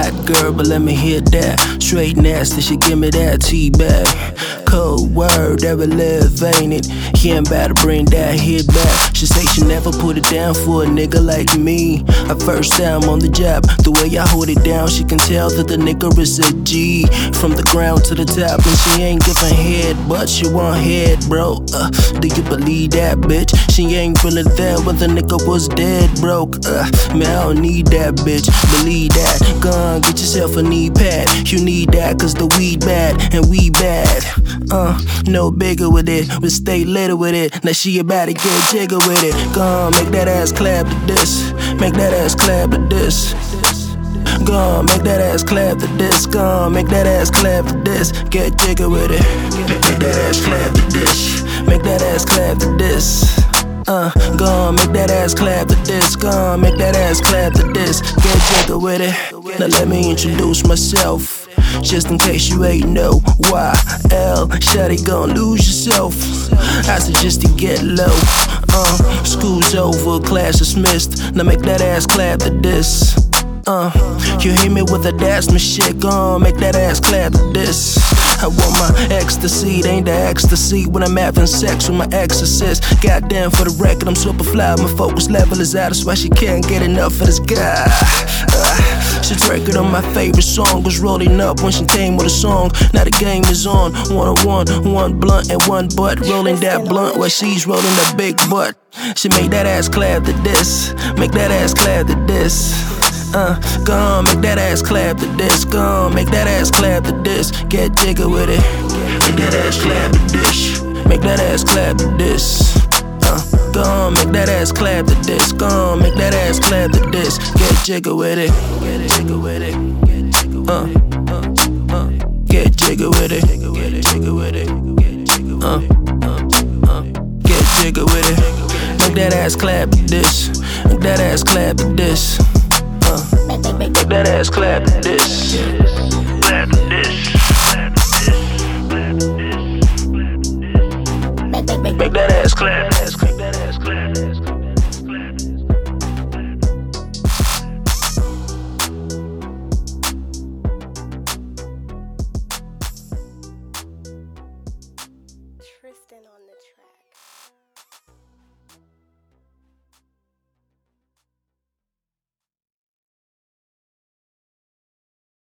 hot girl, but let me hit that. Straight nasty, she give me that T-bag. Cold word, every live, ain't it? He ain't about to bring that hit back. She say she never put it down for a nigga like me. Her first time on the job, the way I hold it down, she can tell that the nigga is a G. From the ground to the top, and she ain't giving head, but she want head, bro. Do you believe that, bitch? She ain't really there when the nigga was dead broke. Man, I don't need that, bitch. Believe that. Gon' get yourself a knee pad. You need that, cause the weed bad, and we bad. No bigger with it, but stay little with it. Now she about to get jigger with it. Gon' make that ass clap to this. Make that ass clap to this. Gon' make that ass clap to this. Gon' make that ass clap to this. Get jigger with it. Make that ass clap to this. Make that ass clap to this. Gon' make that ass clap to this. Gon' make that ass clap to this. Get jigger with it. Now let me introduce myself, just in case you ain't know. YL, shawty gon' lose yourself. I suggest you get low. School's over, class dismissed. Now make that ass clap to this. You hit me with a dash, my shit gon' make that ass clap to this. I want my ecstasy, it ain't the ecstasy when I'm having sex with my exorcist. Goddamn, for the record, I'm super fly, my focus level is out, that's why she can't get enough of this guy. She twerking on my favorite song, was rolling up when she came with a song. Now the game is on, 1-on-1, one blunt and one butt. Rolling that blunt while she's rolling that big butt. She make that ass clap to this, make that ass clap to this. Gon' make that ass clap to this. Gon' make that ass clap to this. Get jigger with it. Make that ass clap to this. Make that ass clap to this. Gon' make that ass clap to this. Gon' make that ass clap to this. Get jigger with it. Get jigger with it. Get jigger with it. Get jigger with it. Get jigger with it. Make that ass clap to this. Make that ass clap to this. Make that ass clap to this. Clap to this. Make that ass clap.